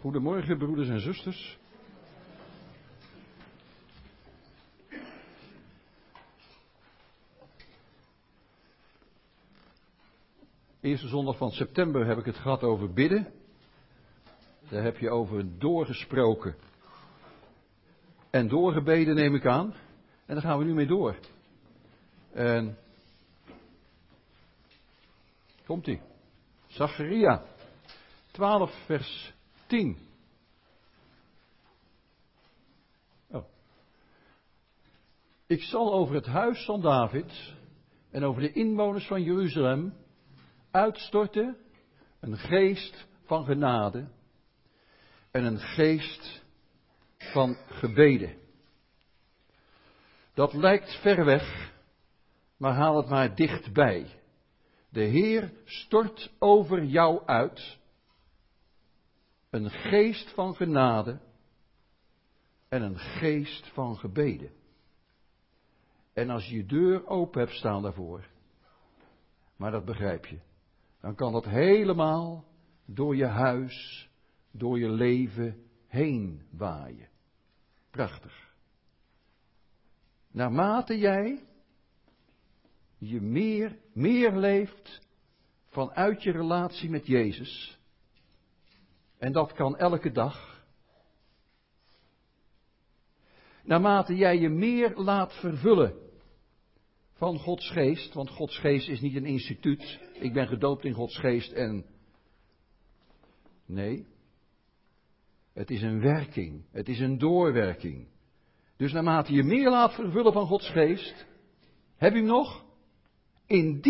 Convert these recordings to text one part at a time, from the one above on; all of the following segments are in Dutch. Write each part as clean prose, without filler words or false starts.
Goedemorgen, broeders en zusters. Eerste zondag van september heb ik het gehad over bidden. Daar heb je over doorgesproken. En doorgebeden neem ik aan. En daar gaan we nu mee door. En komt-ie. Zacharia 12 vers 10. Oh. Ik zal over het huis van David en over de inwoners van Jeruzalem uitstorten een geest van genade en een geest van gebeden. Dat lijkt ver weg, maar haal het maar dichtbij. De Heer stort over jou uit een geest van genade en een geest van gebeden. En als je je deur open hebt staan daarvoor, maar dat begrijp je, dan kan dat helemaal door je huis, door je leven heen waaien. Prachtig. Naarmate jij je meer leeft vanuit je relatie met Jezus, en dat kan elke dag, naarmate jij je meer laat vervullen van Gods geest, want Gods geest is niet een instituut, ik ben gedoopt in Gods geest en nee, het is een werking, het is een doorwerking. Dus naarmate je meer laat vervullen van Gods geest, heb je hem nog? In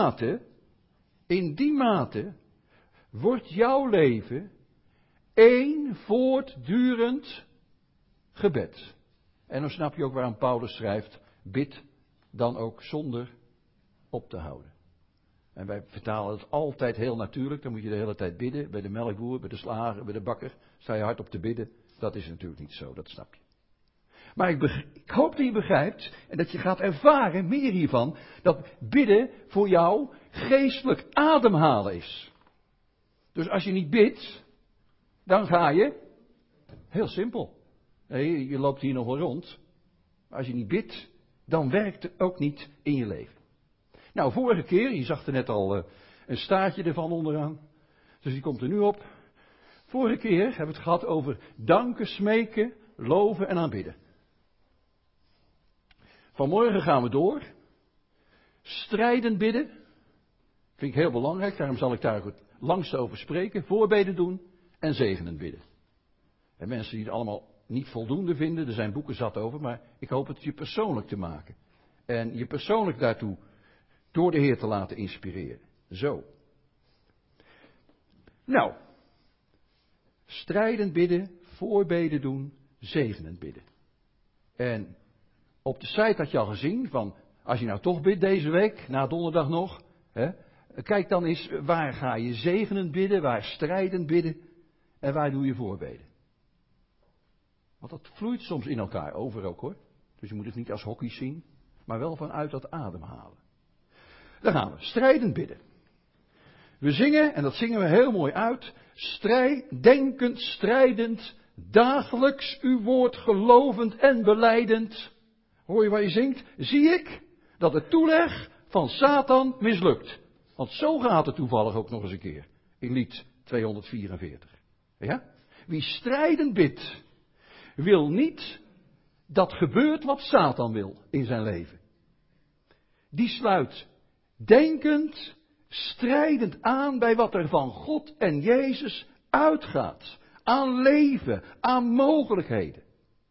die mate wordt jouw leven één voortdurend gebed. En dan snap je ook waarom Paulus schrijft, bid dan ook zonder op te houden. En wij vertalen het altijd heel natuurlijk, dan moet je de hele tijd bidden, bij de melkboer, bij de slager, bij de bakker, sta je hardop te bidden. Dat is natuurlijk niet zo, dat snap je. Maar ik hoop dat je begrijpt en dat je gaat ervaren, meer hiervan, dat bidden voor jou geestelijk ademhalen is. Dus als je niet bidt, dan ga je, heel simpel, nee, je loopt hier nog wel rond, maar als je niet bidt, dan werkt het ook niet in je leven. Nou, vorige keer, je zag er net al een staartje ervan onderaan, dus die komt er nu op. Vorige keer hebben we het gehad over danken, smeken, loven en aanbidden. Vanmorgen gaan we door. Strijden bidden. Vind ik heel belangrijk, daarom zal ik daar het langst over spreken. Voorbeden doen en zegenen bidden. En mensen die het allemaal niet voldoende vinden, er zijn boeken zat over, maar ik hoop het je persoonlijk te maken. En je persoonlijk daartoe door de Heer te laten inspireren. Zo. Nou. Strijden bidden, voorbeden doen, zegenen bidden. En op de site had je al gezien van, als je nou toch bidt deze week, na donderdag nog, kijk dan eens waar ga je zegenen bidden, waar strijden bidden en waar doe je voorbeden. Want dat vloeit soms in elkaar over ook hoor. Dus je moet het niet als hockey zien, maar wel vanuit dat ademhalen. Dan gaan we, strijden bidden. We zingen, en dat zingen we heel mooi uit, denkend, strijdend, dagelijks uw woord gelovend en belijdend. Hoor je waar je zingt? Zie ik dat de toeleg van Satan mislukt. Want zo gaat het toevallig ook nog eens een keer. In lied 244. Ja? Wie strijden bidt, wil niet dat gebeurt wat Satan wil in zijn leven. Die sluit denkend, strijdend aan bij wat er van God en Jezus uitgaat. Aan leven, aan mogelijkheden.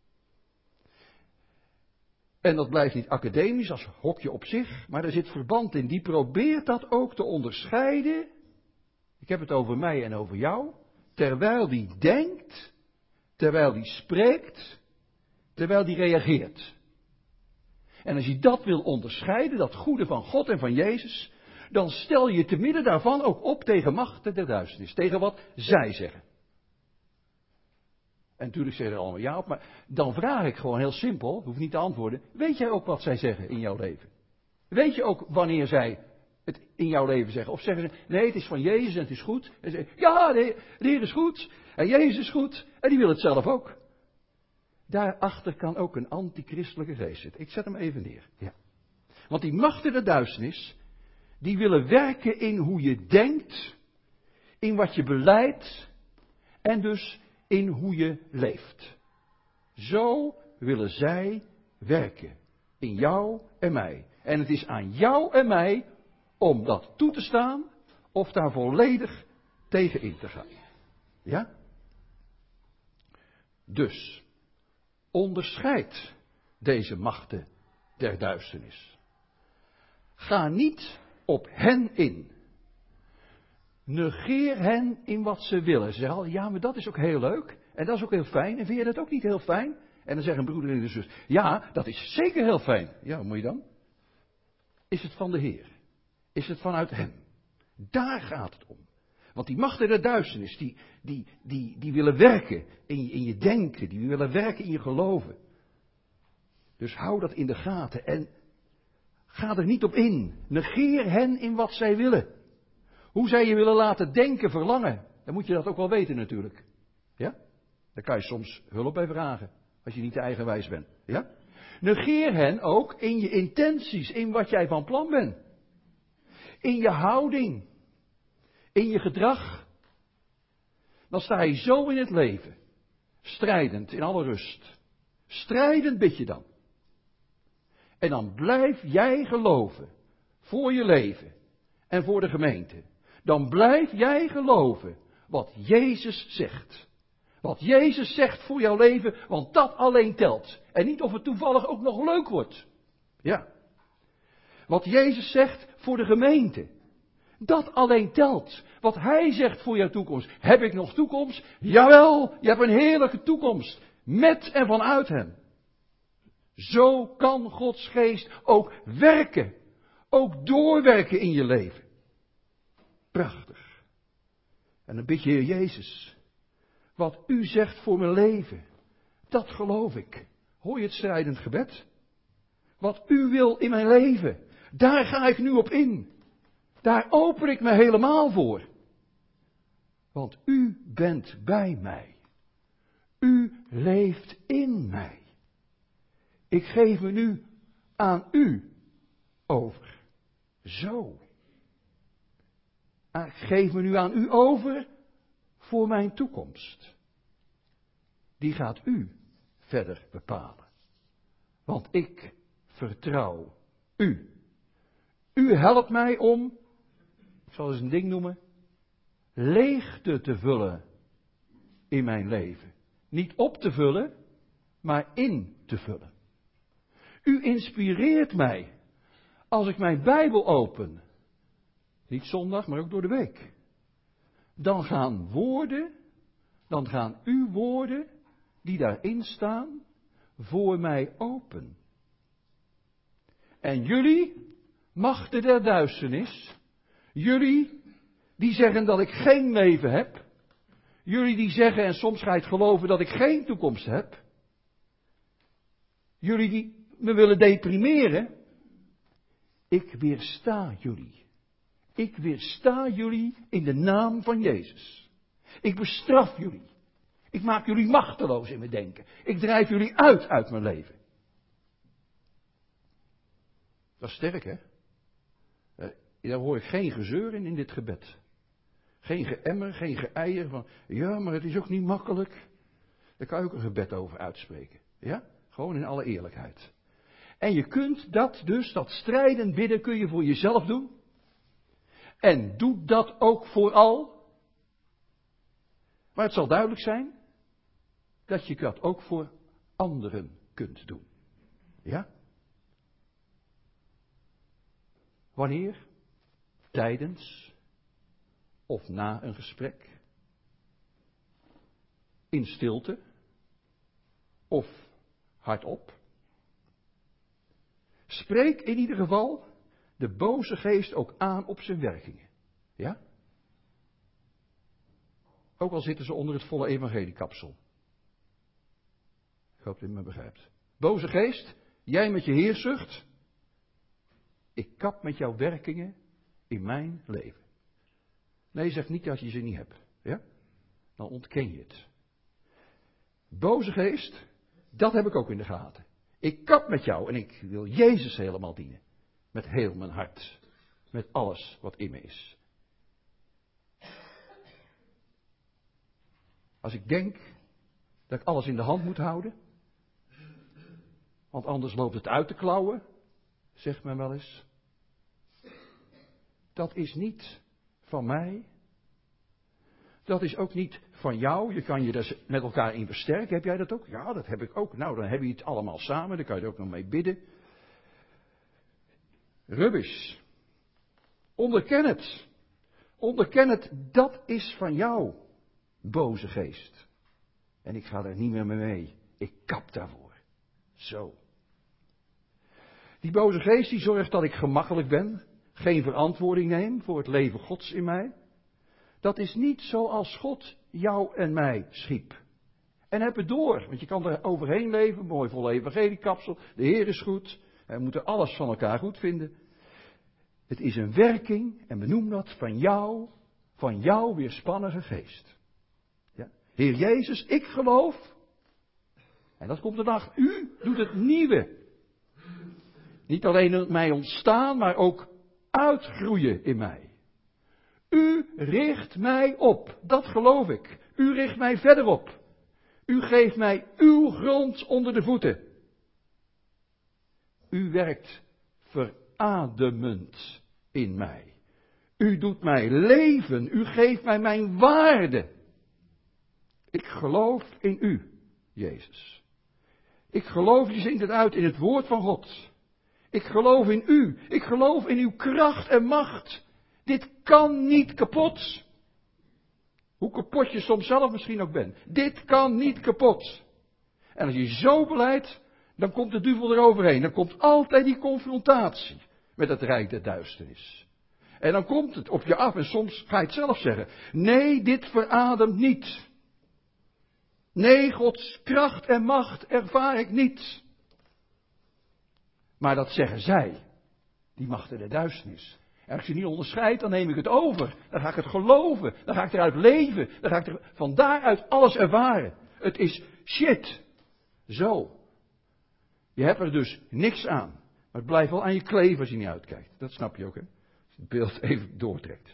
En dat blijft niet academisch als hokje op zich, maar er zit verband in. Die probeert dat ook te onderscheiden. Ik heb het over mij en over jou. Terwijl die denkt, terwijl die spreekt, terwijl die reageert. En als je dat wil onderscheiden, dat goede van God en van Jezus, dan stel je te midden daarvan ook op tegen machten der duisternis. Tegen wat zij zeggen. En natuurlijk zeggen er allemaal ja op, maar dan vraag ik gewoon heel simpel, hoef niet te antwoorden. Weet jij ook wat zij zeggen in jouw leven? Weet je ook wanneer zij in jouw leven zeggen. Of zeggen ze, nee, het is van Jezus en het is goed. En ze zeggen, ja, de Heer is goed. En Jezus is goed en die wil het zelf ook. Daarachter kan ook een antichristelijke geest zitten. Ik zet hem even neer. Ja. Want die machten der duisternis, die willen werken in hoe je denkt, in wat je belijdt en dus in hoe je leeft. Zo willen zij werken. In jou en mij. En het is aan jou en mij om dat toe te staan of daar volledig tegen in te gaan. Ja? Dus, onderscheid deze machten der duisternis. Ga niet op hen in. Negeer hen in wat ze willen. Ze zeggen, ja, maar dat is ook heel leuk. En dat is ook heel fijn. En vind je dat ook niet heel fijn? En dan zeggen broeder en zus, ja, dat is zeker heel fijn. Ja, hoe moet je dan? Is het van de Heer? Is het vanuit hem? Daar gaat het om. Want die machten der duisternis, die willen werken in je denken. Die willen werken in je geloven. Dus hou dat in de gaten en ga er niet op in. Negeer hen in wat zij willen. Hoe zij je willen laten denken, verlangen. Dan moet je dat ook wel weten natuurlijk. Ja? Daar kan je soms hulp bij vragen. Als je niet te eigenwijs bent. Ja? Negeer hen ook in je intenties. In wat jij van plan bent. In je houding. In je gedrag. Dan sta je zo in het leven. Strijdend in alle rust. Strijdend bid je dan. En dan blijf jij geloven. Voor je leven. En voor de gemeente. Dan blijf jij geloven wat Jezus zegt. Wat Jezus zegt voor jouw leven, want dat alleen telt. En niet of het toevallig ook nog leuk wordt. Ja. Wat Jezus zegt voor de gemeente. Dat alleen telt. Wat Hij zegt voor jouw toekomst. Heb ik nog toekomst? Jawel, je hebt een heerlijke toekomst. Met en vanuit Hem. Zo kan Gods geest ook werken. Ook doorwerken in je leven. Prachtig. En dan bid je, Heer Jezus, wat u zegt voor mijn leven, dat geloof ik. Hoor je het strijdend gebed? Wat u wil in mijn leven, daar ga ik nu op in. Daar open ik me helemaal voor. Want u bent bij mij. U leeft in mij. Ik geef me nu aan u over. Zo. Ik geef me nu aan u over voor mijn toekomst. Die gaat u verder bepalen. Want ik vertrouw u. U helpt mij om, ik zal eens een ding noemen, leegte te vullen in mijn leven. Niet op te vullen, maar in te vullen. U inspireert mij als ik mijn Bijbel open. Niet zondag, maar ook door de week. Dan gaan uw woorden, die daarin staan, voor mij open. En jullie, machten der duisternis, jullie die zeggen dat ik geen leven heb, jullie die zeggen, en soms ga je het geloven, dat ik geen toekomst heb, jullie die me willen deprimeren, ik weersta jullie. Ik weersta jullie in de naam van Jezus. Ik bestraf jullie. Ik maak jullie machteloos in mijn denken. Ik drijf jullie uit mijn leven. Dat is sterk, hè? Daar hoor ik geen gezeur in dit gebed. Geen geëmmer, geen geëier van, ja, maar het is ook niet makkelijk. Daar kan je ook een gebed over uitspreken. Ja? Gewoon in alle eerlijkheid. En je kunt dat strijden bidden, kun je voor jezelf doen. En doe dat ook vooral. Maar het zal duidelijk zijn dat je dat ook voor anderen kunt doen. Ja? Wanneer? Tijdens of na een gesprek? In stilte? Of hardop? Spreek in ieder geval de boze geest ook aan op zijn werkingen. Ja? Ook al zitten ze onder het volle evangeliekapsel. Ik hoop dat u me begrijpt. Boze geest, jij met je heerzucht. Ik kap met jouw werkingen in mijn leven. Nee, zeg niet dat je ze niet hebt. Ja? dan ontken je het. Boze geest, dat heb ik ook in de gaten. Ik kap met jou en ik wil Jezus helemaal dienen. Met heel mijn hart. Met alles wat in me is. Als ik denk dat ik alles in de hand moet houden, want anders loopt het uit te klauwen, zegt men wel eens. Dat is niet van mij. Dat is ook niet van jou. Je kan je er met elkaar in versterken. Heb jij dat ook? Ja, dat heb ik ook. Nou, dan heb je het allemaal samen. Dan kan je er ook nog mee bidden. Rubbish. Onderken het. Onderken het. Dat is van jou, boze geest. En ik ga er niet meer mee. Ik kap daarvoor. Zo. Die boze geest die zorgt dat ik gemakkelijk ben. Geen verantwoording neem voor het leven Gods in mij. Dat is niet zoals God jou en mij schiep. En heb het door, want je kan er overheen leven, mooi vol evangeliekapsel. De Heer is goed, we moeten alles van elkaar goed vinden. Het is een werking, en we noemen dat van jouw weerspannige geest. Ja? Heer Jezus, ik geloof, en dat komt de dag, u doet het nieuwe. Niet alleen in mij ontstaan, maar ook uitgroeien in mij. U richt mij op, dat geloof ik. U richt mij verder op. U geeft mij uw grond onder de voeten. U werkt verademend in mij. U doet mij leven. U geeft mij mijn waarde. Ik geloof in u, Jezus. Ik geloof, je zingt het uit in het woord van God. Ik geloof in u. Ik geloof in uw kracht en macht. Dit kan niet kapot. Hoe kapot je soms zelf misschien ook bent. Dit kan niet kapot. En als je zo beleidt, dan komt de duivel eroverheen. Dan komt altijd die confrontatie met het rijk der duisternis. En dan komt het op je af en soms ga je het zelf zeggen. Nee, dit verademt niet. Nee, Gods kracht en macht ervaar ik niet. Maar dat zeggen zij, die machten der duisternis. En als je niet onderscheidt, dan neem ik het over. Dan ga ik het geloven. Dan ga ik eruit leven. Dan ga ik er van daaruit alles ervaren. Het is shit. Zo. Je hebt er dus niks aan. Maar het blijft wel aan je kleven als je niet uitkijkt. Dat snap je ook, hè? Als je het beeld even doortrekt.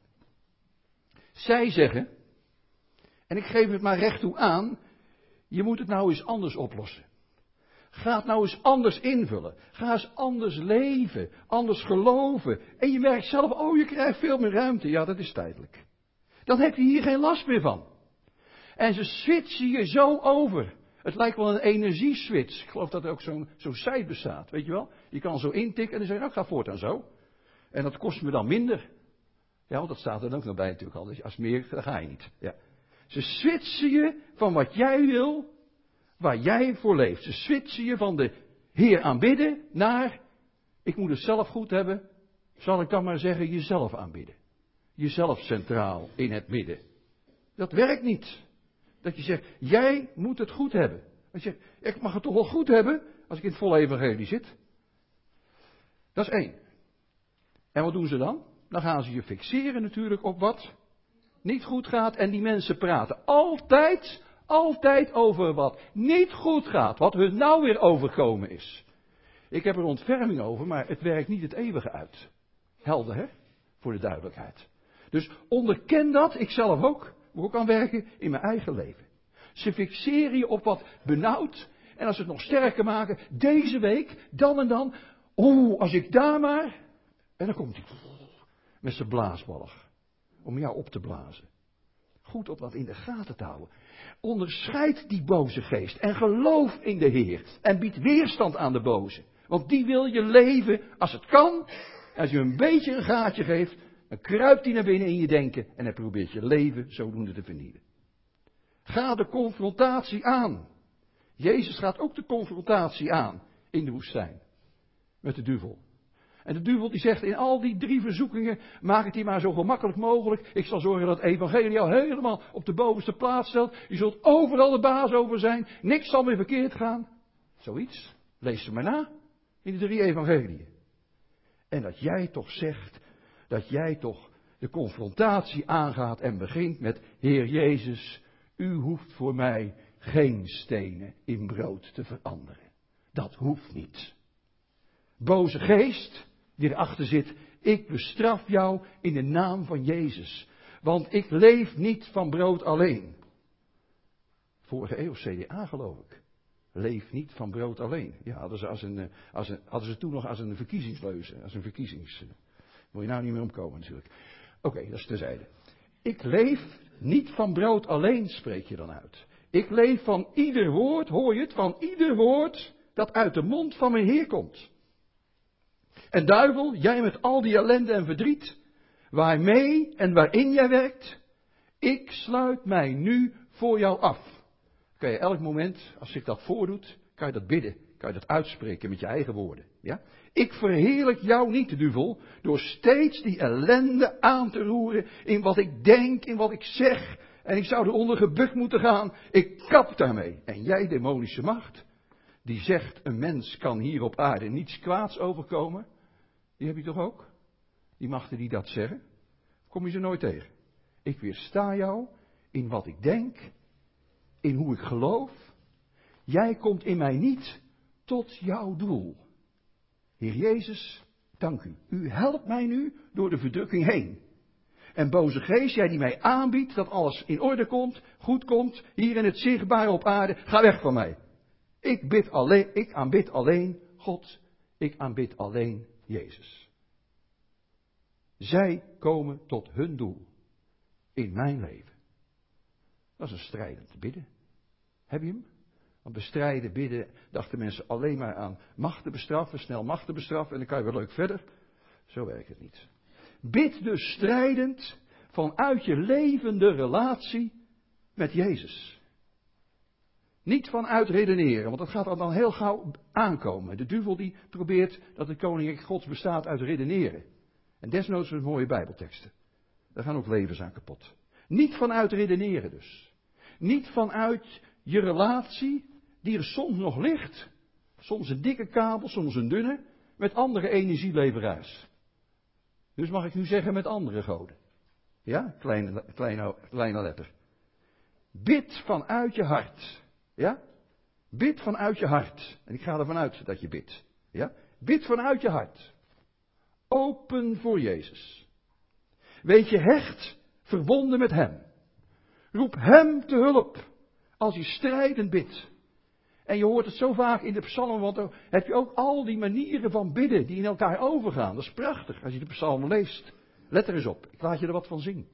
Zij zeggen, en ik geef het maar recht toe aan, je moet het nou eens anders oplossen. Ga het nou eens anders invullen. Ga eens anders leven. Anders geloven. En je merkt zelf, oh je krijgt veel meer ruimte. Ja, dat is tijdelijk. Dan heb je hier geen last meer van. En ze switchen je zo over. Het lijkt wel een energieswitch. Ik geloof dat er ook zo'n site bestaat. Weet je wel? Je kan zo intikken en dan zeg je, nou ik ga voortaan zo. En dat kost me dan minder. Ja, want dat staat er ook nog bij natuurlijk al. Dus als meer, dan ga je niet. Ja. Ze switchen je van wat jij wil, waar jij voor leeft. Ze switchen je van de Heer aanbidden naar, ik moet het zelf goed hebben, zal ik dan maar zeggen, jezelf aanbidden. Jezelf centraal in het midden. Dat werkt niet. Dat je zegt, jij moet het goed hebben. Dat je zegt, ik mag het toch wel goed hebben als ik in het volle evangelie zit. Dat is één. En wat doen ze dan? Dan gaan ze je fixeren natuurlijk op wat niet goed gaat en die mensen praten altijd over wat niet goed gaat, wat hun nou weer overkomen is. Ik heb er ontferming over, maar het werkt niet het eeuwige uit. Helder, hè? Voor de duidelijkheid. Dus onderken dat, ik zelf ook, moet ook aan werken in mijn eigen leven. Ze fixeren je op wat benauwd, en als ze het nog sterker maken, deze week, dan en dan, als ik daar maar, en dan komt hij met zijn blaasballig, om jou op te blazen. Goed op dat in de gaten te houden. Onderscheid die boze geest en geloof in de Heer. En bied weerstand aan de boze. Want die wil je leven als het kan. Als je een beetje een gaatje geeft, dan kruipt hij naar binnen in je denken. En hij probeert je leven zodoende te vernielen. Ga de confrontatie aan. Jezus gaat ook de confrontatie aan in de woestijn. Met de duivel. En de duivel die zegt in al die 3 verzoekingen, maak het hier maar zo gemakkelijk mogelijk. Ik zal zorgen dat het evangelie jou helemaal op de bovenste plaats stelt. Je zult overal de baas over zijn. Niks zal meer verkeerd gaan. Zoiets. Lees ze maar na. In de 3 evangeliën. En dat jij toch zegt, dat jij toch de confrontatie aangaat en begint met: Heer Jezus, u hoeft voor mij geen stenen in brood te veranderen. Dat hoeft niet. Boze geest die erachter zit: ik bestraf jou in de naam van Jezus. Want ik leef niet van brood alleen. Vorige eeuw CDA geloof ik. Leef niet van brood alleen. Ja, hadden ze toen nog als een verkiezingsleuze. Als een wil je nou niet meer omkomen natuurlijk. Oké, dat is terzijde. Ik leef niet van brood alleen, spreek je dan uit. Ik leef van ieder woord, hoor je het? Van ieder woord dat uit de mond van mijn Heer komt. En duivel, jij met al die ellende en verdriet, waarmee en waarin jij werkt, ik sluit mij nu voor jou af. Kan je elk moment, als zich dat voordoet, kan je dat bidden, kan je dat uitspreken met je eigen woorden. Ja? Ik verheerlijk jou niet, duivel, door steeds die ellende aan te roeren in wat ik denk, in wat ik zeg. En ik zou eronder gebukt moeten gaan. Ik kap daarmee. En jij, demonische macht, die zegt een mens kan hier op aarde niets kwaads overkomen. Die heb je toch ook? Die machten die dat zeggen. Kom je ze nooit tegen. Ik weersta jou in wat ik denk, in hoe ik geloof. Jij komt in mij niet tot jouw doel. Heer Jezus, dank u. U helpt mij nu door de verdrukking heen. En boze geest, jij die mij aanbiedt dat alles in orde komt, goed komt, hier in het zichtbare op aarde, ga weg van mij. Ik aanbid alleen God, ik aanbid alleen Jezus. Zij komen tot hun doel in mijn leven. Dat is een strijdend bidden. Heb je hem? Want bestrijden, bidden, dachten mensen alleen maar aan machten bestraffen, snel machten bestraffen en dan kan je wel leuk verder. Zo werkt het niet. Bid dus strijdend vanuit je levende relatie met Jezus. Niet vanuit redeneren, want dat gaat er dan heel gauw aankomen. De duivel die probeert dat het koninkrijk Gods bestaat uit redeneren. En desnoods met mooie bijbelteksten. Daar gaan ook levens aan kapot. Niet vanuit redeneren dus. Niet vanuit je relatie, die er soms nog ligt. Soms een dikke kabel, soms een dunne, met andere energieleveraars. Dus mag ik nu zeggen met andere goden. Ja, kleine letter. Bid vanuit je hart. Ja? Bid vanuit je hart. En ik ga ervan uit dat je bidt. Ja? Bid vanuit je hart. Open voor Jezus. Weet je hecht, verbonden met Hem. Roep Hem te hulp als je strijdend bidt. En je hoort het zo vaak in de psalmen, want dan heb je ook al die manieren van bidden die in elkaar overgaan. Dat is prachtig als je de psalmen leest. Let er eens op, ik laat je er wat van zien.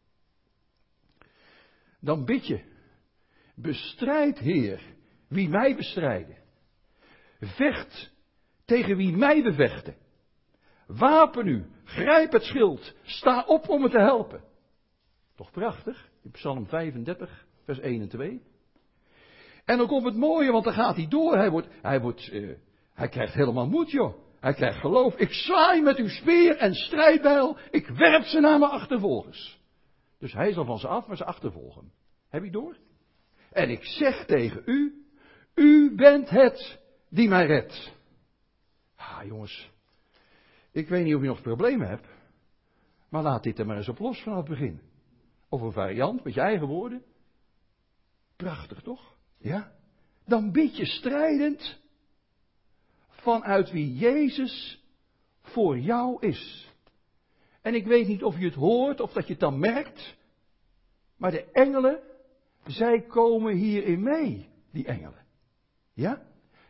Dan bid je, bestrijd Heer wie mij bestrijden. Vecht tegen wie mij bevechten. Wapen u, grijp het schild, sta op om me te helpen. Toch prachtig, in Psalm 35, vers 1 en 2. En dan komt het mooie, want dan gaat hij door. Hij krijgt helemaal moed, joh. Hij krijgt geloof. Ik zwaai met uw speer en strijdbijl. Ik werp ze naar mijn achtervolgers. Dus hij zal van ze af, maar ze achtervolgen. Heb je door? En ik zeg tegen u, u bent het die mij redt. Jongens, ik weet niet of je nog problemen hebt, maar laat dit er maar eens op los vanaf het begin. Of een variant met je eigen woorden. Prachtig toch? Ja? Dan bid je strijdend vanuit wie Jezus voor jou is. En ik weet niet of je het hoort of dat je het dan merkt, maar de engelen, zij komen hierin mee, die engelen. Ja?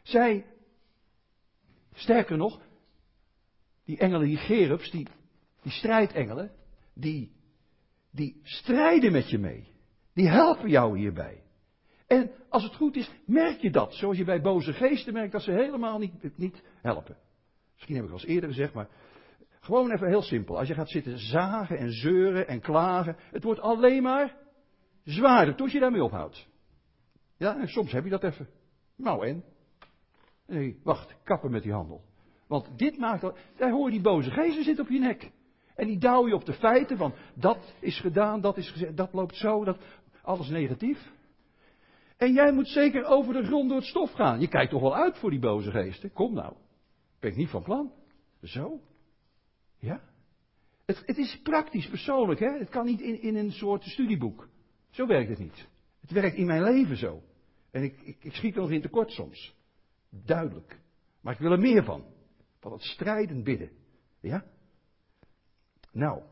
Sterker nog, die engelen, die cherubs, die strijdengelen, die strijden met je mee. Die helpen jou hierbij. En als het goed is, merk je dat. Zoals je bij boze geesten merkt dat ze helemaal niet helpen. Misschien heb ik al eens eerder gezegd, maar gewoon even heel simpel. Als je gaat zitten zagen en zeuren en klagen, het wordt alleen maar zwaarder tot je daarmee ophoudt. Ja, en soms heb je dat even. Nou en? Nee, wacht, kappen met die handel. Want dit maakt al, daar hoor je die boze geesten zitten op je nek. En die douw je op de feiten van, dat is gedaan, dat is gezegd, dat loopt zo, dat, alles negatief. En jij moet zeker over de grond door het stof gaan. Je kijkt toch wel uit voor die boze geesten? Kom nou. Ben ik niet van plan. Zo. Ja. Het is praktisch, persoonlijk. Hè? Het kan niet in een soort studieboek. Zo werkt het niet. Het werkt in mijn leven zo. En ik schiet er nog in tekort soms. Duidelijk. Maar ik wil er meer van. Van het strijden bidden. Ja? Nou.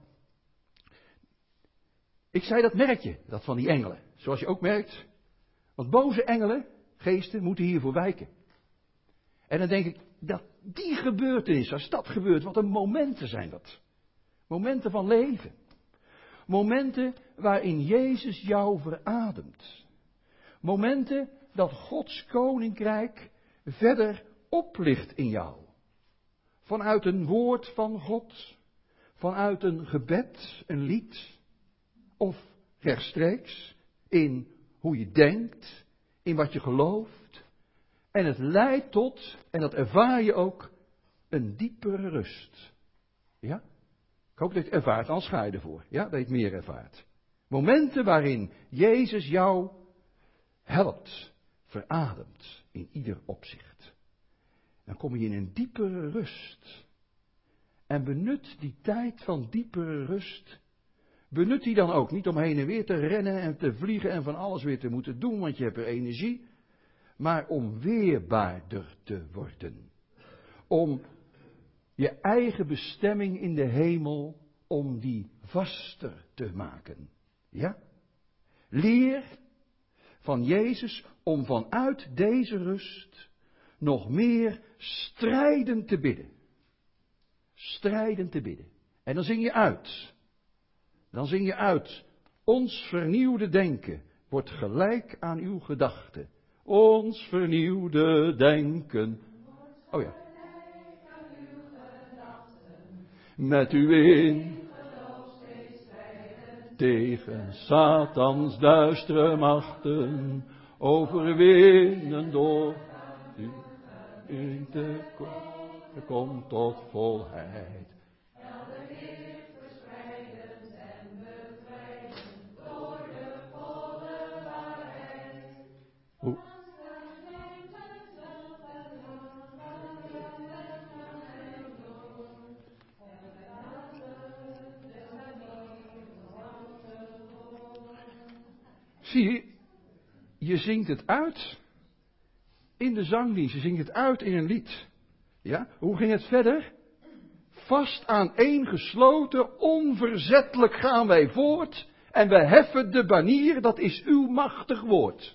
Ik zei dat merk je, dat van die engelen. Zoals je ook merkt. Want boze engelen, geesten, moeten hiervoor wijken. En dan denk ik, dat die gebeurtenis, als dat gebeurt, wat een momenten zijn dat. Momenten van leven. Momenten waarin Jezus jou verademt. Momenten dat Gods koninkrijk verder oplicht in jou. Vanuit een woord van God. Vanuit een gebed, een lied. Of rechtstreeks in hoe je denkt, in wat je gelooft. En het leidt tot, en dat ervaar je ook, een diepere rust. Ja? Ik hoop dat je het ervaart, anders ga je ervoor. Ja, dat je het meer ervaart. Momenten waarin Jezus jou helpt, verademt in ieder opzicht. Dan kom je in een diepere rust. En benut die tijd van diepere rust. Benut die dan ook niet om heen en weer te rennen en te vliegen en van alles weer te moeten doen, want je hebt er energie. Maar om weerbaarder te worden. Om je eigen bestemming in de hemel, om die vaster te maken. Ja? Leer van Jezus om vanuit deze rust nog meer strijden te bidden. Strijden te bidden. En dan zing je uit. Dan zing je uit. Ons vernieuwde denken wordt gelijk aan uw gedachten. Ons vernieuwde denken. Oh ja. Met u in. Tegen Satans duistere machten. Overwinnen door u in te komt tot volheid. Hoe? Zie je, je zingt het uit in de zangdienst, je zingt het uit in een lied. Ja? Hoe ging het verder? Vast aaneengesloten, onverzettelijk gaan wij voort en we heffen de banier, dat is uw machtig woord.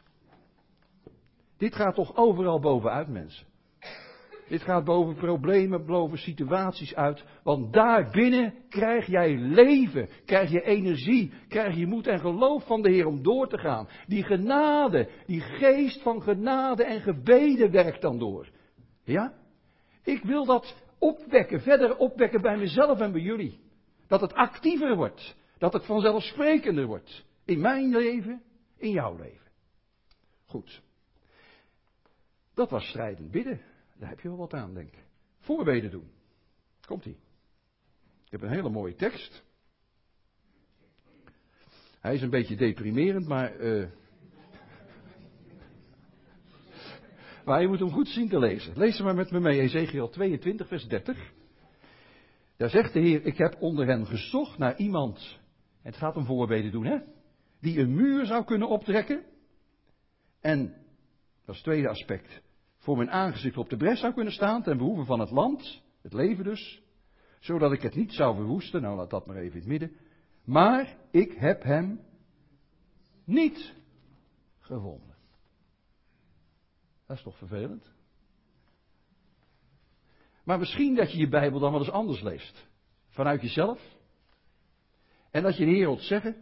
Dit gaat toch overal bovenuit, mensen. Dit gaat boven problemen, boven situaties uit. Want daarbinnen krijg jij leven, krijg je energie, krijg je moed en geloof van de Heer om door te gaan. Die genade, die geest van genade en gebeden werkt dan door. Ja? Ik wil dat opwekken, verder opwekken bij mezelf en bij jullie. Dat het actiever wordt, dat het vanzelfsprekender wordt. In mijn leven, in jouw leven. Goed. Dat was strijdend bidden. Daar heb je wel wat aan, denk ik. Voorbeden doen. Komt-ie. Ik heb een hele mooie tekst. Hij is een beetje deprimerend, maar je moet hem goed zien te lezen. Lees hem maar met me mee. Ezechiel 22, vers 30. Daar zegt de Heer, ik heb onder hen gezocht naar iemand. Het gaat om voorbeden doen, hè? Die een muur zou kunnen optrekken. En, dat is het tweede aspect. Voor mijn aangezicht op de bres zou kunnen staan ten behoeve van het land, het leven dus, zodat ik het niet zou verwoesten, nou laat dat maar even in het midden, maar ik heb hem niet gevonden. Dat is toch vervelend? Maar misschien dat je je Bijbel dan wel eens anders leest, vanuit jezelf, en dat je de Heer hoort zeggen,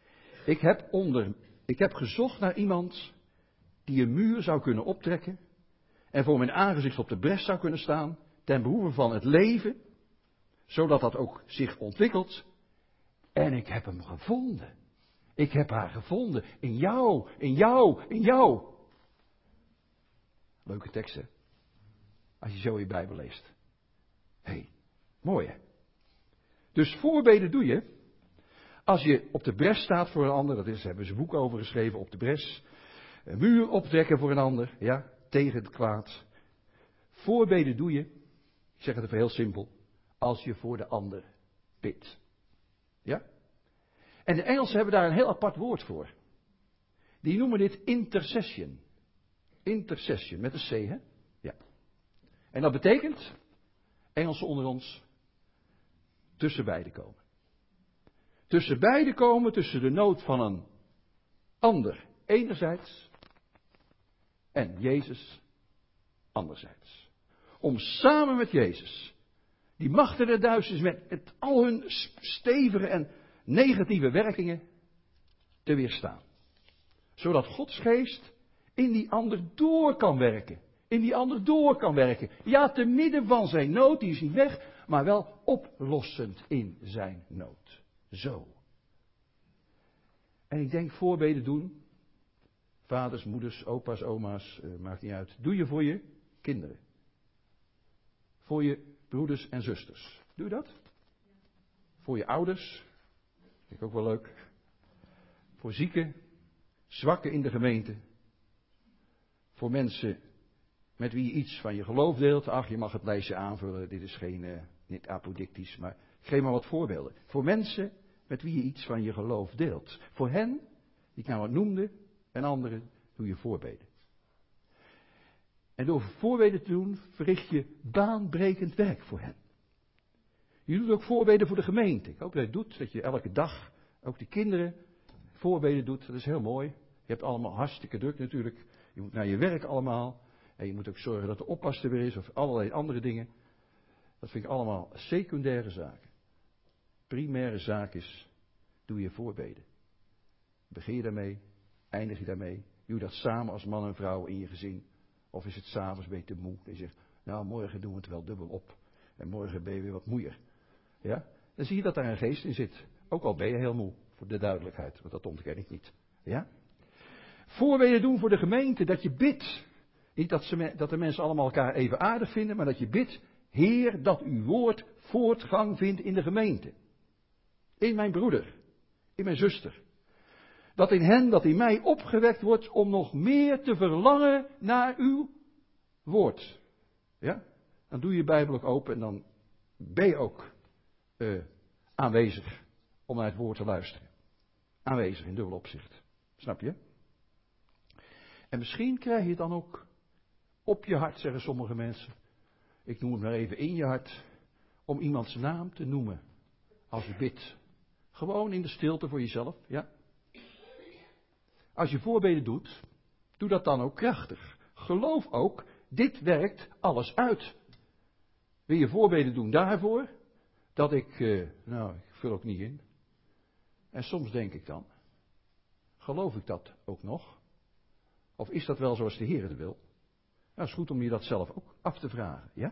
ik heb gezocht naar iemand die een muur zou kunnen optrekken, en voor mijn aangezicht op de bres zou kunnen staan, ten behoeve van het leven, zodat dat ook zich ontwikkelt. En ik heb hem gevonden. Ik heb haar gevonden. In jou, in jou, in jou. Leuke teksten. Als je zo je Bijbel leest. Hé, mooi hè. Dus voorbeden doe je. Als je op de bres staat voor een ander, dat is, daar hebben ze een boek over geschreven, op de bres. Een muur optrekken voor een ander, ja. Tegen het kwaad. Voorbeden doe je, ik zeg het even heel simpel, als je voor de ander bidt. Ja? En de Engelsen hebben daar een heel apart woord voor. Die noemen dit intercession. Intercession, met een C, hè? Ja. En dat betekent, Engelsen onder ons, tussen beiden komen. Tussen beiden komen, tussen de nood van een ander enerzijds en Jezus anderzijds. Om samen met Jezus die machten der duisternis met al hun stevige en negatieve werkingen te weerstaan. Zodat Gods geest in die ander door kan werken. In die ander door kan werken. Ja, te midden van zijn nood, die is niet weg, maar wel oplossend in zijn nood. Zo. En ik denk voorbeden doen. Vaders, moeders, opa's, oma's, maakt niet uit. Doe je voor je kinderen. Voor je broeders en zusters. Doe je dat? Voor je ouders. Vind ik ook wel leuk. Voor zieken, zwakken in de gemeente. Voor mensen met wie je iets van je geloof deelt. Ach, je mag het lijstje aanvullen. Dit is niet apodictisch, maar ik geef maar wat voorbeelden. Voor mensen met wie je iets van je geloof deelt. Voor hen, die ik nou wat noemde, en anderen, doe je voorbeden. En door voorbeden te doen, verricht je baanbrekend werk voor hen. Je doet ook voorbeden voor de gemeente. Ik hoop dat je het doet, dat je elke dag, ook de kinderen, voorbeden doet. Dat is heel mooi. Je hebt allemaal hartstikke druk natuurlijk. Je moet naar je werk allemaal. En je moet ook zorgen dat de oppas er weer is, of allerlei andere dingen. Dat vind ik allemaal secundaire zaken. Primaire zaak is, doe je voorbeden. Begin je daarmee, eindig je daarmee. Doe dat samen als man en vrouw in je gezin. Of is het s'avonds een beetje moe. En je zegt, nou morgen doen we het wel dubbel op. En morgen ben je weer wat moeier. Ja? Dan zie je dat daar een geest in zit. Ook al ben je heel moe, voor de duidelijkheid. Want dat ontken ik niet. Ja? Voorbeden doen voor de gemeente, dat je bidt. Niet dat de mensen allemaal elkaar even aardig vinden, maar dat je bidt, Heer, dat uw woord voortgang vindt in de gemeente. In mijn broeder, in mijn zuster. Dat in hen, dat in mij opgewekt wordt om nog meer te verlangen naar uw woord. Ja? Dan doe je Bijbel ook open en dan ben je ook aanwezig om naar het woord te luisteren. Aanwezig in dubbel opzicht. Snap je? En misschien krijg je het dan ook op je hart, zeggen sommige mensen. Ik noem het maar even in je hart. Om iemands naam te noemen. Als je bidt. Gewoon in de stilte voor jezelf. Ja? Als je voorbeden doet, doe dat dan ook krachtig. Geloof ook, dit werkt alles uit. Wil je voorbeden doen daarvoor? Dat ik vul ook niet in. En soms denk ik dan, geloof ik dat ook nog? Of is dat wel zoals de Heer het wil? Nou, het is goed om je dat zelf ook af te vragen, ja?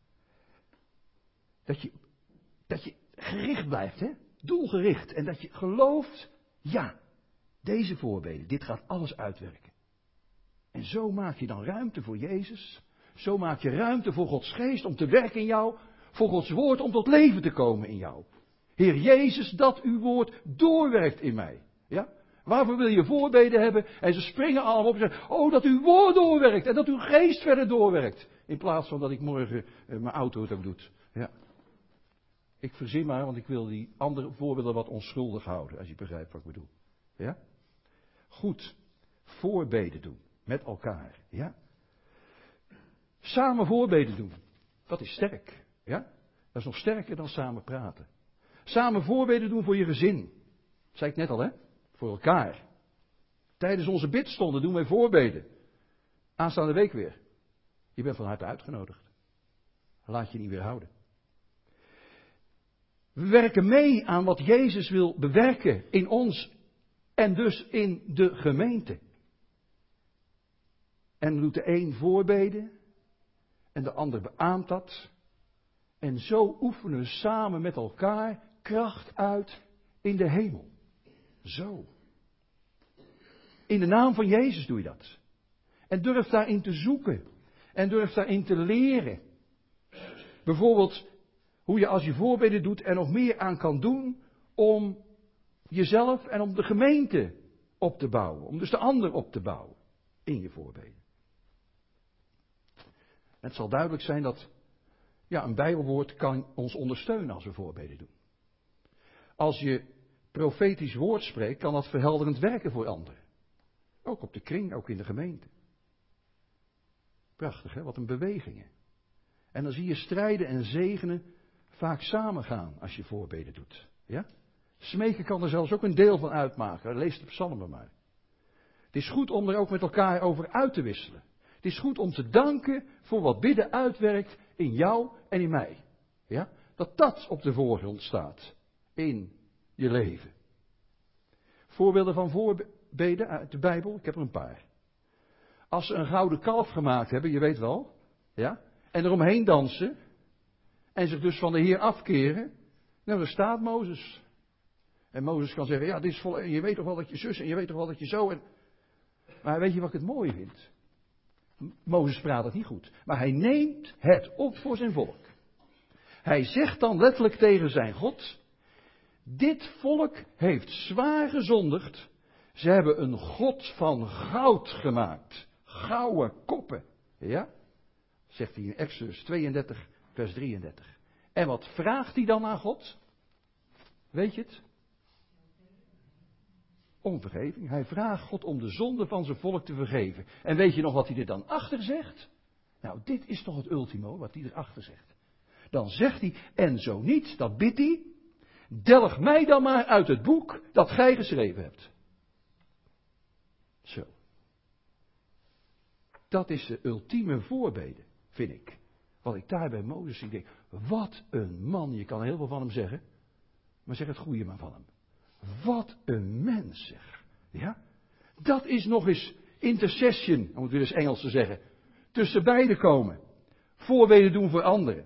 Dat je gericht blijft, hè? Doelgericht. En dat je gelooft, ja, deze voorbeden, dit gaat alles uitwerken. En zo maak je dan ruimte voor Jezus. Zo maak je ruimte voor Gods geest om te werken in jou. Voor Gods woord om tot leven te komen in jou. Heer Jezus, dat uw woord doorwerkt in mij. Ja? Waarvoor wil je voorbeden hebben? En ze springen allemaal op en zeggen, oh, dat uw woord doorwerkt. En dat uw geest verder doorwerkt. In plaats van dat ik morgen mijn auto het ook doet. Ja. Ik verzin maar, want ik wil die andere voorbeelden wat onschuldig houden. Als je begrijpt wat ik bedoel. Ja? Goed. Voorbeden doen. Met elkaar. Ja? Samen voorbeden doen. Dat is sterk. Ja? Dat is nog sterker dan samen praten. Samen voorbeden doen voor je gezin. Dat zei ik net al, hè? Voor elkaar. Tijdens onze bidstonden doen wij voorbeden. Aanstaande week weer. Je bent van harte uitgenodigd. Laat je niet weer houden. We werken mee aan wat Jezus wil bewerken in ons en dus in de gemeente. En dan doet de een voorbeden en de ander beaamt dat. En zo oefenen we samen met elkaar kracht uit in de hemel. Zo. In de naam van Jezus doe je dat. En durf daarin te zoeken. En durf daarin te leren. Bijvoorbeeld hoe je als je voorbeden doet er nog meer aan kan doen om jezelf en om de gemeente op te bouwen. Om dus de ander op te bouwen in je voorbeden. Het zal duidelijk zijn dat een Bijbelwoord kan ons ondersteunen als we voorbeden doen. Als je profetisch woord spreekt, kan dat verhelderend werken voor anderen. Ook op de kring, ook in de gemeente. Prachtig, hè? Wat een bewegingen. En dan zie je strijden en zegenen vaak samengaan als je voorbeden doet. Ja? Smeken kan er zelfs ook een deel van uitmaken. Lees de psalmen maar. Het is goed om er ook met elkaar over uit te wisselen. Het is goed om te danken voor wat bidden uitwerkt in jou en in mij. Ja? Dat op de voorgrond staat in je leven. Voorbeelden van voorbeden uit de Bijbel, ik heb er een paar. Als ze een gouden kalf gemaakt hebben, je weet wel, ja, en eromheen dansen, en zich dus van de Heer afkeren, nou, daar staat Mozes. En Mozes kan zeggen, ja, dit is vol, en je weet toch wel dat je zus, en je weet toch wel dat je zo, en... Maar weet je wat ik het mooie vind? Mozes praat het niet goed, maar hij neemt het op voor zijn volk. Hij zegt dan letterlijk tegen zijn God, dit volk heeft zwaar gezondigd, ze hebben een God van goud gemaakt. Gouden koppen. Ja? Zegt hij in Exodus 32, vers 33. En wat vraagt hij dan aan God? Weet je het? Om vergeving. Hij vraagt God om de zonde van zijn volk te vergeven. En weet je nog wat hij er dan achter zegt? Nou, dit is toch het ultimo wat hij erachter zegt. Dan zegt hij, en zo niet, dat bidt hij, delg mij dan maar uit het boek dat gij geschreven hebt. Zo. Dat is de ultieme voorbede, vind ik. Wat ik daar bij Mozes zie, denk, wat een man, je kan heel veel van hem zeggen, maar zeg het goede maar van hem. Wat een mens, zeg. Ja? Dat is nog eens intercession, om het weer eens Engels te zeggen. Tussen beiden komen. Voorbeden doen voor anderen.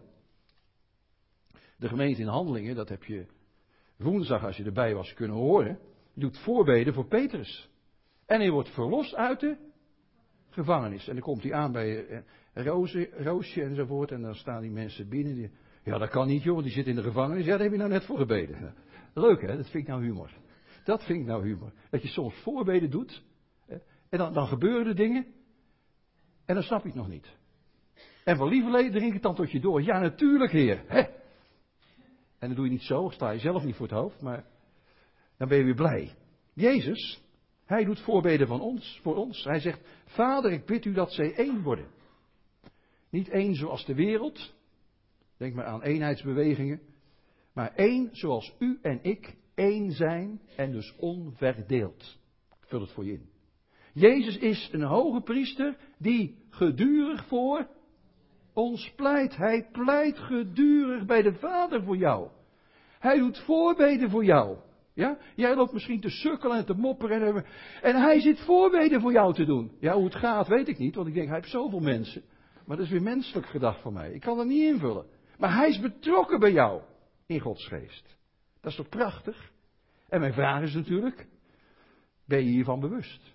De gemeente in Handelingen, dat heb je woensdag, als je erbij was, kunnen horen, doet voorbeden voor Petrus. En hij wordt verlost uit de gevangenis. En dan komt hij aan bij Roosje enzovoort. En dan staan die mensen binnen. Ja, dat kan niet, joh, want die zit in de gevangenis. Ja, daar heb je nou net voor gebeden. Leuk, hè? Dat vind ik nou humor. Dat vind ik nou humor. Dat je soms voorbeden doet. En dan gebeuren er dingen. En dan snap je het nog niet. En van lieverlee drink het dan tot je door. Ja, natuurlijk, Heer. Hè? En dan doe je niet zo, sta je zelf niet voor het hoofd. Maar dan ben je weer blij. Jezus, hij doet voorbeden voor ons. Hij zegt, Vader, ik bid u dat zij één worden. Niet één zoals de wereld. Denk maar aan eenheidsbewegingen. Maar één zoals u en ik één zijn en dus onverdeeld. Vul het voor je in. Jezus is een hoge priester die gedurig voor ons pleit. Hij pleit gedurig bij de Vader voor jou. Hij doet voorbeden voor jou. Ja? Jij loopt misschien te sukkelen en te mopperen. En hij zit voorbeden voor jou te doen. Ja, hoe het gaat weet ik niet, want ik denk, hij heeft zoveel mensen. Maar dat is weer menselijk gedacht van mij. Ik kan dat niet invullen. Maar hij is betrokken bij jou in Gods geest. Dat is toch prachtig? En mijn vraag is natuurlijk, ben je hiervan bewust?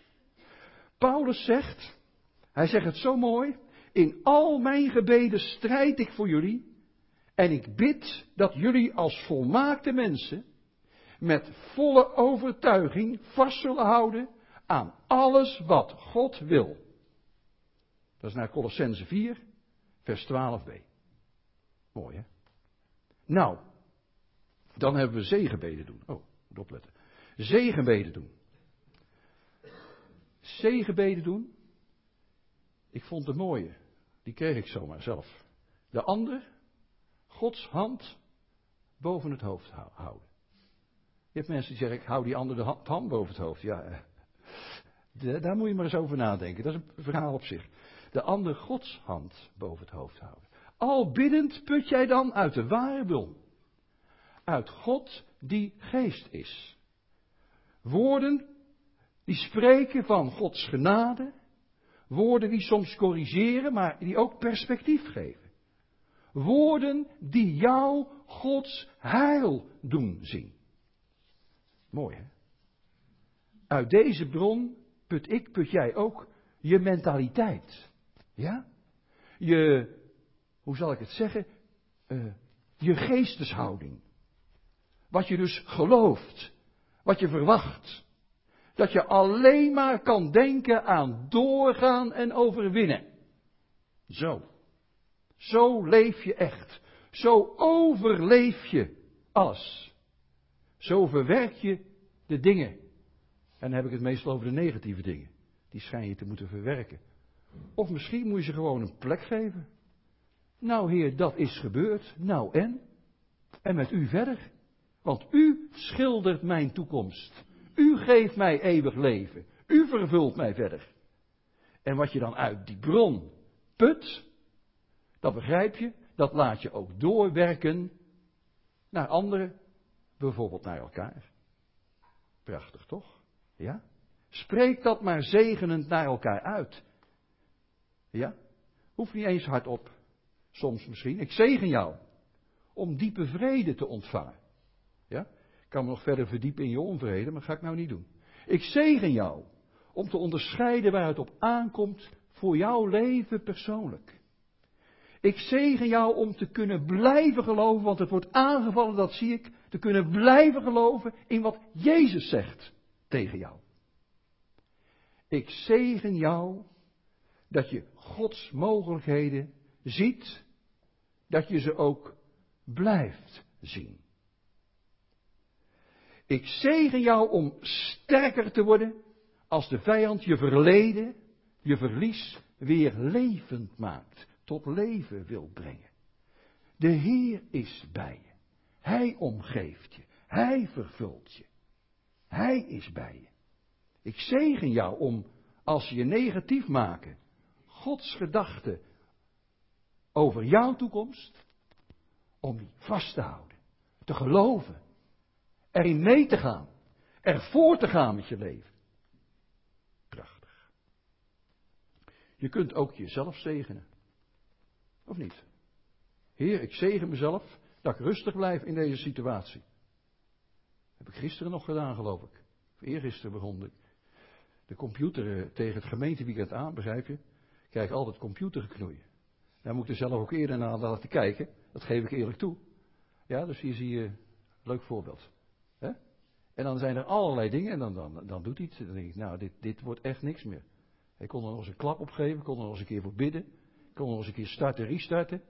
Paulus zegt, hij zegt het zo mooi, in al mijn gebeden strijd ik voor jullie. En ik bid dat jullie als volmaakte mensen met volle overtuiging vast zullen houden aan alles wat God wil. Dat is naar Kolossenzen 4, vers 12b. Mooi, hè? Nou, dan hebben we zegenbeden doen. Oh, moet opletten. Zegenbeden doen. Zegenbeden doen. Ik vond het mooie. Die kreeg ik zomaar zelf. De ander, Gods hand boven het hoofd houden. Je hebt mensen die zeggen, ik hou die ander de hand boven het hoofd. Ja, daar moet je maar eens over nadenken. Dat is een verhaal op zich. De ander Gods hand boven het hoofd houden. Al biddend put jij dan uit de ware bron. Uit God die geest is. Woorden die spreken van Gods genade. Woorden die soms corrigeren, maar die ook perspectief geven. Woorden die jou Gods heil doen zien. Mooi, hè? Uit deze bron put jij ook je mentaliteit. Ja? Hoe zal ik het zeggen? Je geesteshouding. Wat je dus gelooft. Wat je verwacht. Dat je alleen maar kan denken aan doorgaan en overwinnen. Zo. Zo leef je echt. Zo overleef je alles. Zo verwerk je de dingen. En dan heb ik het meestal over de negatieve dingen. Die schijn je te moeten verwerken. Of misschien moet je ze gewoon een plek geven. Nou Heer, dat is gebeurd. Nou en? En met u verder. Want u schildert mijn toekomst. U geeft mij eeuwig leven. U vervult mij verder. En wat je dan uit die bron put, dat begrijp je, dat laat je ook doorwerken naar anderen, bijvoorbeeld naar elkaar. Prachtig toch? Ja? Spreek dat maar zegenend naar elkaar uit. Ja? Hoeft niet eens hardop. Soms misschien. Ik zegen jou om diepe vrede te ontvangen. Ja? Ik kan me nog verder verdiepen in je onvrede, maar dat ga ik nou niet doen. Ik zegen jou om te onderscheiden waar het op aankomt voor jouw leven persoonlijk. Ik zegen jou om te kunnen blijven geloven, want het wordt aangevallen, dat zie ik, te kunnen blijven geloven in wat Jezus zegt tegen jou. Ik zegen jou dat je Gods mogelijkheden ziet, dat je ze ook blijft zien. Ik zegen jou om sterker te worden als de vijand je verleden, je verlies weer levend maakt, tot leven wil brengen. De Heer is bij je. Hij omgeeft je. Hij vervult je. Hij is bij je. Ik zegen jou om, als ze je negatief maken, Gods gedachten over jouw toekomst, om die vast te houden, te geloven, erin mee te gaan, ervoor te gaan met je leven. Prachtig. Je kunt ook jezelf zegenen. Of niet? Heer, ik zegen mezelf dat ik rustig blijf in deze situatie. Heb ik gisteren nog gedaan, geloof ik. Of eergisteren begon ik. De computer tegen het gemeenteweekend aan, begrijp je? Ik krijg altijd computergeknoeien. Daar moet ik er zelf ook eerder naar laten kijken. Dat geef ik eerlijk toe. Ja, dus hier zie je een leuk voorbeeld. Hè? En dan zijn er allerlei dingen en dan doet hij het. Dan denk ik, nou, dit wordt echt niks meer. Ik kon er nog eens een klap op geven, ik kon er nog eens een keer voor bidden. Ik kon er nog eens een keer starten, restarten.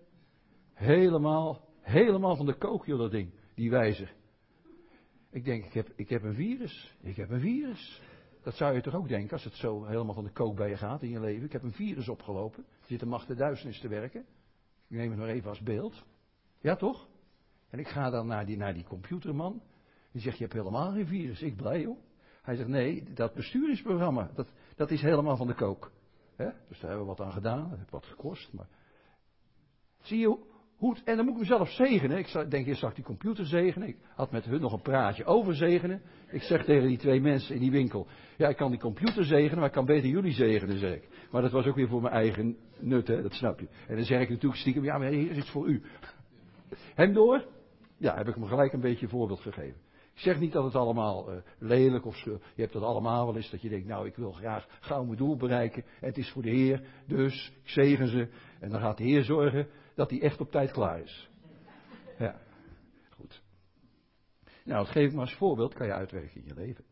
Helemaal van de kook, joh, dat ding. Die wijzer. Ik denk, ik heb een virus. Ik heb een virus. Dat zou je toch ook denken, als het zo helemaal van de kook bij je gaat in je leven. Ik heb een virus opgelopen. Er zit een macht der duisternis te werken. Ik neem het maar even als beeld. Ja, toch? En ik ga dan naar die computerman. Die zegt, je hebt helemaal geen virus. Ik blij, hoor. Hij zegt, nee, dat besturingsprogramma, dat is helemaal van de kook. Hè? Dus daar hebben we wat aan gedaan. Dat heeft wat gekost. Maar zie je hoe het, en dan moet ik mezelf zegenen. Ik denk, eerst zag ik die computer zegenen. Ik had met hun nog een praatje over zegenen. Ik zeg tegen die twee mensen in die winkel, ja, ik kan die computer zegenen, maar ik kan beter jullie zegenen, zeg ik. Maar dat was ook weer voor mijn eigen nut, hè, dat snap je. En dan zeg ik natuurlijk stiekem, ja, maar hier is het voor u. Hem door? Ja, heb ik hem gelijk een beetje een voorbeeld gegeven. Ik zeg niet dat het allemaal lelijk of je hebt dat allemaal wel eens, dat je denkt, nou, ik wil graag gauw mijn doel bereiken. En het is voor de Heer, dus ik zegen ze. En dan gaat de Heer zorgen dat hij echt op tijd klaar is. Ja, goed. Nou, dat geef ik maar als voorbeeld, kan je uitwerken in je leven.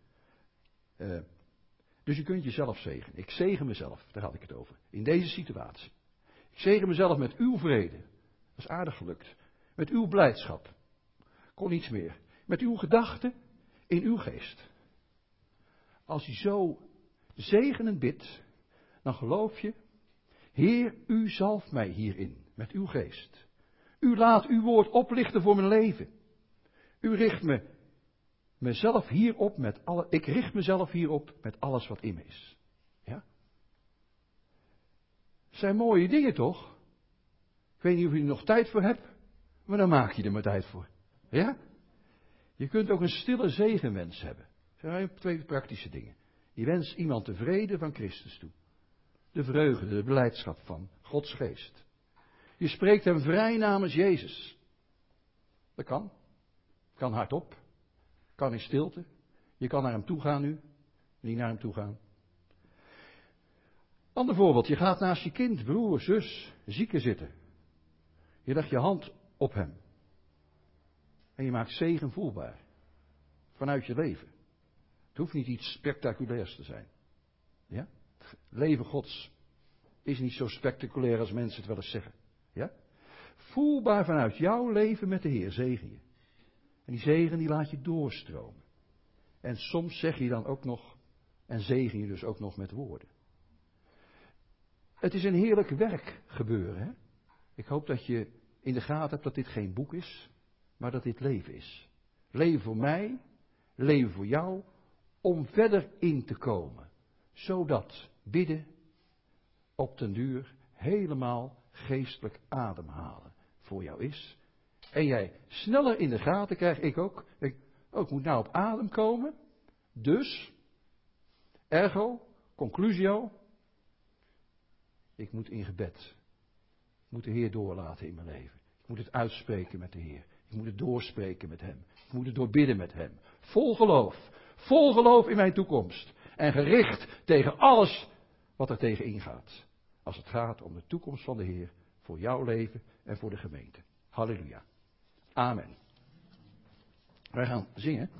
Dus je kunt jezelf zegenen. Ik zegen mezelf, daar had ik het over. In deze situatie. Ik zegen mezelf met uw vrede. Dat is aardig gelukt. Met uw blijdschap. Kon niets meer. Met uw gedachten in uw geest. Als je zo zegenend bidt, dan geloof je, Heer, u zalft mij hierin, met uw geest. U laat uw woord oplichten voor mijn leven. U richt mezelf hierop met ik richt mezelf hierop met alles wat in me is. Ja? Dat zijn mooie dingen toch? Ik weet niet of je er nog tijd voor hebt, maar dan maak je er maar tijd voor. Ja? Je kunt ook een stille zegenwens hebben. Dat zijn twee praktische dingen. Je wenst iemand de vrede van Christus toe. De vreugde, de blijdschap van Gods geest. Je spreekt hem vrij namens Jezus. Dat kan. Kan hardop. Kan in stilte. Je kan naar hem toe gaan nu. Niet naar hem toe gaan. Ander voorbeeld. Je gaat naast je kind, broer, zus, zieke zitten. Je legt je hand op hem. En je maakt zegen voelbaar. Vanuit je leven. Het hoeft niet iets spectaculairs te zijn. Ja? Het leven Gods is niet zo spectaculair als mensen het wel eens zeggen. Ja? Voelbaar vanuit jouw leven met de Heer zegen je. En die zegen die laat je doorstromen. En soms zeg je dan ook nog, en zegen je dus ook nog met woorden. Het is een heerlijk werk gebeuren. Hè? Ik hoop dat je in de gaten hebt dat dit geen boek is, maar dat dit leven is. Leven voor mij, leven voor jou, om verder in te komen. Zodat bidden op den duur helemaal geestelijk ademhalen voor jou is. En jij sneller in de gaten krijgt, ik ook. Ik moet nou op adem komen. Dus, ergo, conclusio. Ik moet in gebed. Ik moet de Heer doorlaten in mijn leven. Ik moet het uitspreken met de Heer. Ik moet het doorspreken met Hem. Ik moet het doorbidden met Hem. Vol geloof. Vol geloof in mijn toekomst. En gericht tegen alles wat er tegen ingaat. Als het gaat om de toekomst van de Heer. Voor jouw leven en voor de gemeente. Halleluja. Amen. Wij gaan zingen.